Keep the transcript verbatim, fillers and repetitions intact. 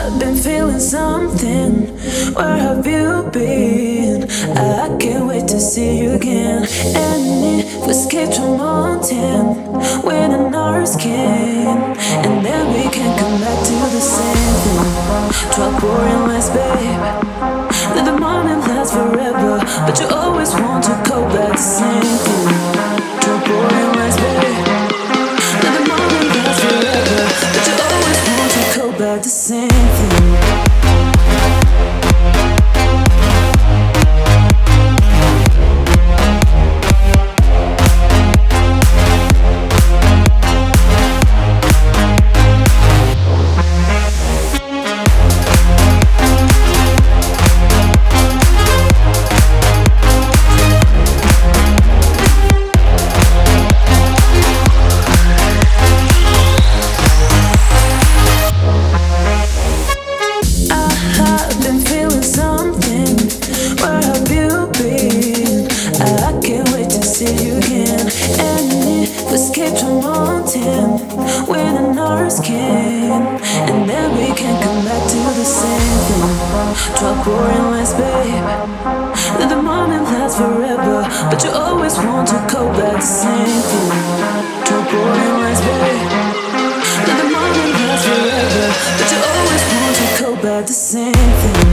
I've been feeling something. Where have you been? I can't wait to see you again. And if we escape from mountain, when an ours can, and then we can come back to the same thing. Drop boring lights, babe. Let the moment last forever, but you always want to go back to the same thing. Drop boring lights, babe. Let the moment last forever, but you always want to go back to the same thing. Escape from mountain when an ours can, and then we can come back to the same thing. Drop boring lights, babe. Let the moment last forever, but you always want to go back to the same thing. Drop boring lights, babe. Let the moment last forever, but you always want to go back to the same thing.